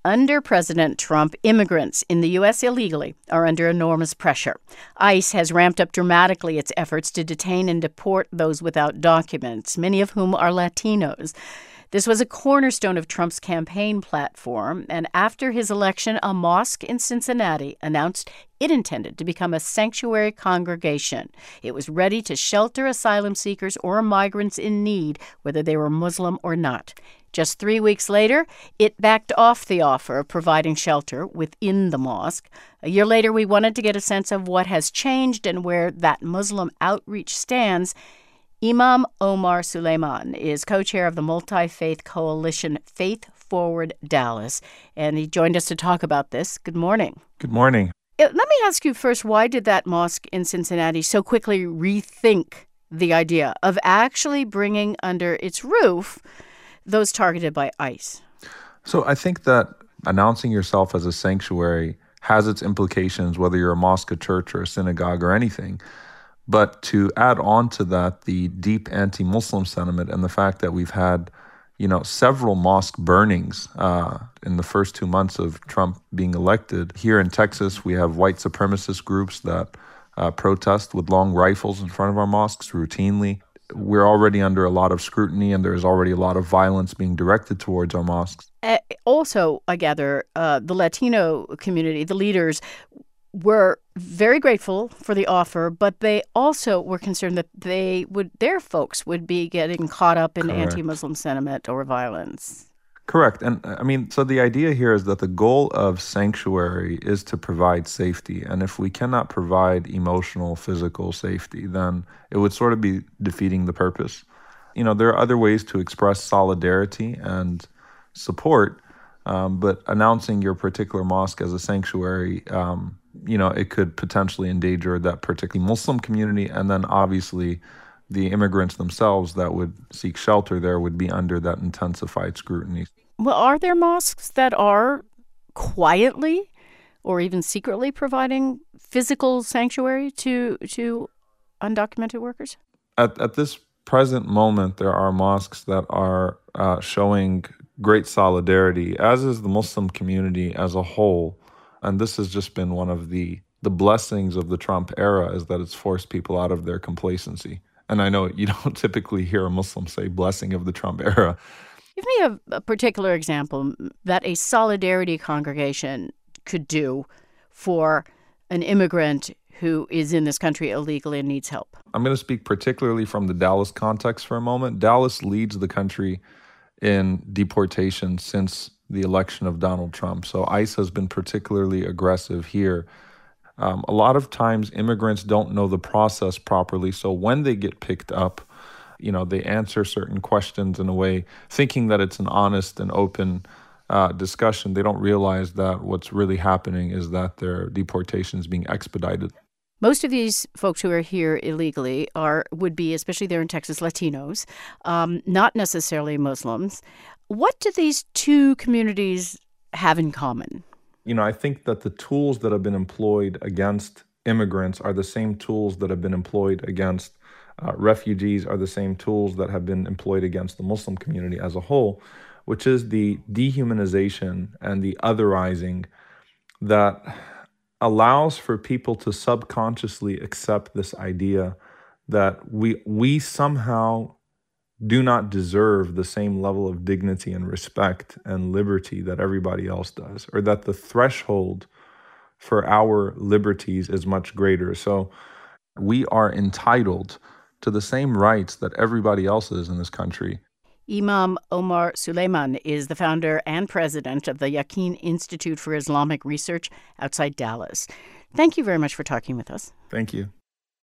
Under President Trump, immigrants in the U.S. illegally are under enormous pressure. ICE has ramped up dramatically its efforts to detain and deport those without documents, many of whom are Latinos. This was a cornerstone of Trump's campaign platform, and after his election, a mosque in Cincinnati announced it intended to become a sanctuary congregation. It was ready to shelter asylum seekers or migrants in need, whether they were Muslim or not. Just 3 weeks later, it backed off the offer of providing shelter within the mosque. A year later, we wanted to get a sense of what has changed and where that Muslim outreach stands. Imam Omar Suleiman is co-chair of the multi-faith coalition Faith Forward Dallas, and he joined us to talk about this. Good morning. Good morning. Let me ask you first, why did that mosque in Cincinnati so quickly rethink the idea of actually bringing under its roof those targeted by ICE? So I think that announcing yourself as a sanctuary has its implications, whether you're a mosque, a church, or a synagogue or anything. But to add on to that, the deep anti-Muslim sentiment and the fact that we've had, several mosque burnings in the first 2 months of Trump being elected. Here in Texas, we have white supremacist groups that protest with long rifles in front of our mosques routinely. We're already under a lot of scrutiny, and there's already a lot of violence being directed towards our mosques. Also, I gather, the Latino community, the leaders, were very grateful for the offer, but they also were concerned that their folks would be getting caught up in anti-Muslim sentiment or violence. Correct. And so the idea here is that the goal of sanctuary is to provide safety. And if we cannot provide emotional, physical safety, then it would sort of be defeating the purpose. There are other ways to express solidarity and support, but announcing your particular mosque as a sanctuary, it could potentially endanger that particular Muslim community. And then obviously the immigrants themselves that would seek shelter there would be under that intensified scrutiny. Well, are there mosques that are quietly or even secretly providing physical sanctuary to undocumented workers? At this present moment, there are mosques that are showing great solidarity, as is the Muslim community as a whole. And this has just been one of the blessings of the Trump era, is that it's forced people out of their complacency. And I know you don't typically hear a Muslim say blessing of the Trump era. Give me a particular example that a solidarity congregation could do for an immigrant who is in this country illegally and needs help. I'm going to speak particularly from the Dallas context for a moment. Dallas leads the country in deportation since the election of Donald Trump. So ICE has been particularly aggressive here. A lot of times immigrants don't know the process properly. So when they get picked up, they answer certain questions in a way, thinking that it's an honest and open discussion. They don't realize that what's really happening is that their deportation is being expedited. Most of these folks who are here illegally would be, especially there in Texas, Latinos, not necessarily Muslims. What do these two communities have in common? I think that the tools that have been employed against immigrants are the same tools that have been employed against refugees, are the same tools that have been employed against the Muslim community as a whole, which is the dehumanization and the otherizing that allows for people to subconsciously accept this idea that we somehow do not deserve the same level of dignity and respect and liberty that everybody else does, or that the threshold for our liberties is much greater. So we are entitled to the same rights that everybody else is in this country. Imam Omar Suleiman is the founder and president of the Yaqeen Institute for Islamic Research outside Dallas. Thank you very much for talking with us. Thank you.